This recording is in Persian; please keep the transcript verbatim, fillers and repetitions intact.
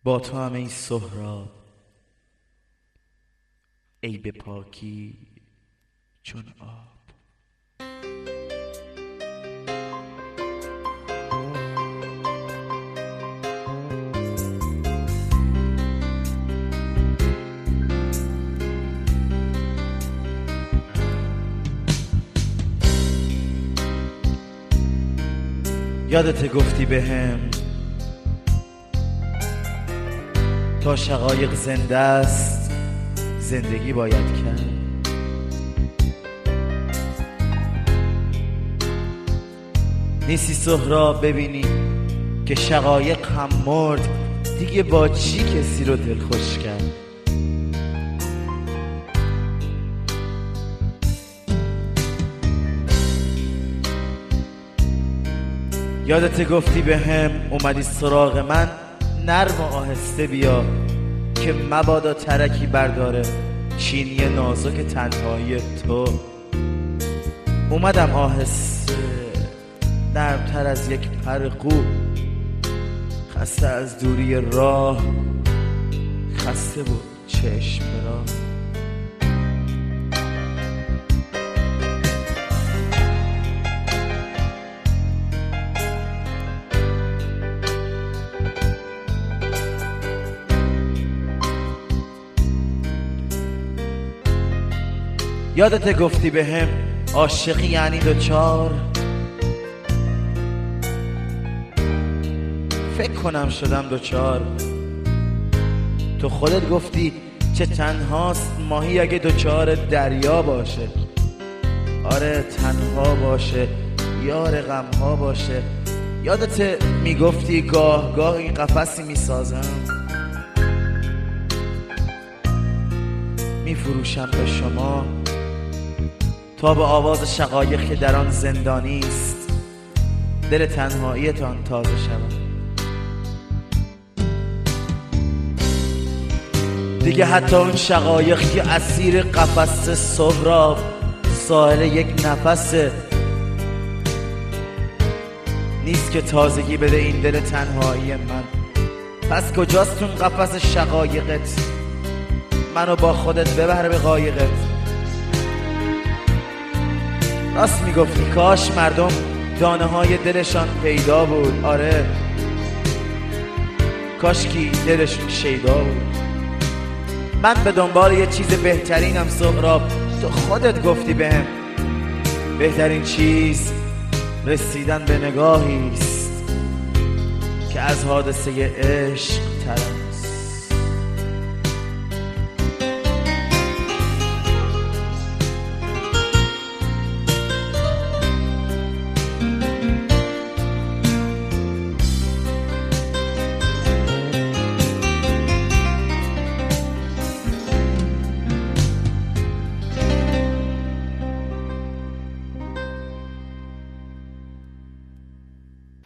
با تو هم ای سهراب، ای به پاکی چون آب. یادت گفتی بهم تا شقایق زنده است زندگی باید کرد. نیستی سهراب ببینی که شقایق هم مرد، دیگه با چی کسی رو دلخوش کرد؟ یادت گفتی به هم اومدی سراغ من، نرم و آهسته بیا که مبادا ترکی برداره چینی نازک تنهایی تو. اومدم آهسته نرمتر از یک پر قو، خسته از دوری راه، خسته بود چشم برا. یادت گفتی به هم عاشقی یعنی دوچار، فکر کنم شدم دوچار. تو خودت گفتی چه تنهاست ماهی اگه دوچار دریا باشه. آره تنها باشه، یار غمها باشه. یادت میگفتی گاه گاه این قفسی میسازم، میفروشم به شما تا به آواز شقایق که در آن زندانی است دل تنهاییتان تازه شود. دیگه حتی اون شقایق که اسیر قفس سهراب ساحل یک نفسه نیست که تازگی بده این دل تنهایی من. پس کجاست اون قفس شقایقت؟ منو با خودت ببر به قایقت. راست میگفتی کاش مردم دانه های دلشان پیدا بود. آره کاش کی دلشون شیدا بود. من به دنبال یه چیز بهترینم سهراب، تو خودت گفتی بهم بهترین چیز رسیدن به نگاهی است که از حادثه عشق طرف.